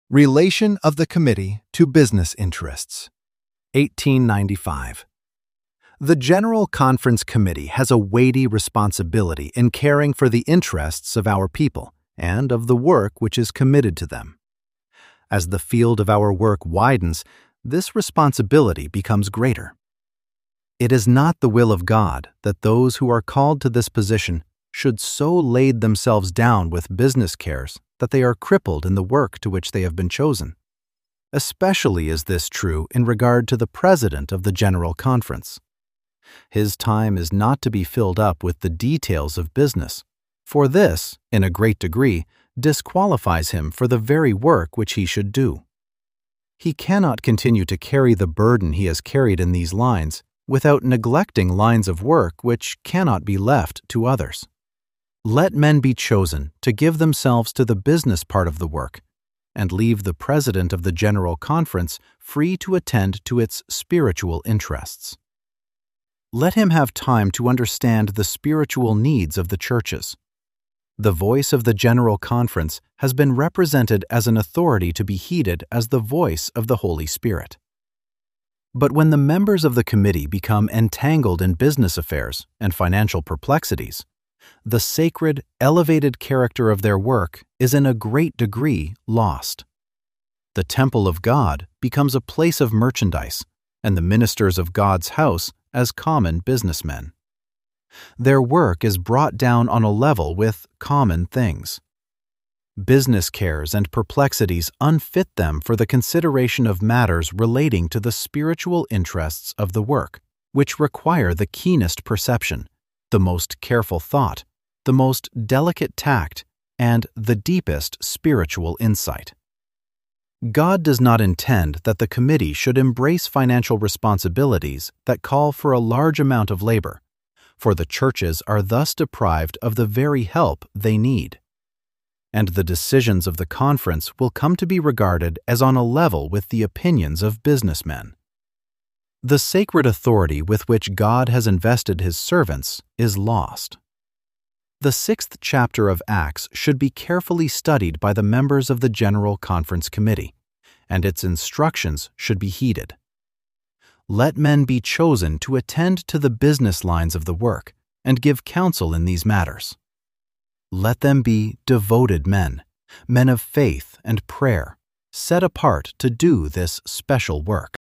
Relation of the Committee to Business Interests. 1895. The General Conference Committee has a weighty responsibility in caring for the interests of our people and of the work which is committed to them. As the field of our work widens, this responsibility becomes greater. It is not the will of God that those who are called to this position should so lade themselves down with business cares that they are crippled in the work to which they have been chosen. Especially is this true in regard to the President of the General Conference. His time is not to be filled up with the details of business, for this, in a great degree, disqualifies him for the very work which he should do. He cannot continue to carry the burden he has carried in these lines without neglecting lines of work which cannot be left to others. Let men be chosen to give themselves to the business part of the work, and leave the President of the General Conference free to attend to its spiritual interests. Let him have time to understand the spiritual needs of the churches. The voice of the General Conference has been represented as an authority to be heeded as the voice of the Holy Spirit. But when the members of the committee become entangled in business affairs and financial perplexities, the sacred, elevated character of their work is in a great degree lost. The temple of God becomes a place of merchandise, and the ministers of God's house as common businessmen. Their work is brought down on a level with common things. Business cares and perplexities unfit them for the consideration of matters relating to the spiritual interests of the work, which require the keenest perception, the most careful thought, the most delicate tact, and the deepest spiritual insight. God does not intend that the committee should embrace financial responsibilities that call for a large amount of labor, for the churches are thus deprived of the very help they need. And the decisions of the conference will come to be regarded as on a level with the opinions of businessmen. The sacred authority with which God has invested His servants is lost. The 6th chapter of Acts should be carefully studied by the members of the General Conference Committee, and its instructions should be heeded. Let men be chosen to attend to the business lines of the work and give counsel in these matters. Let them be devoted men, men of faith and prayer, set apart to do this special work.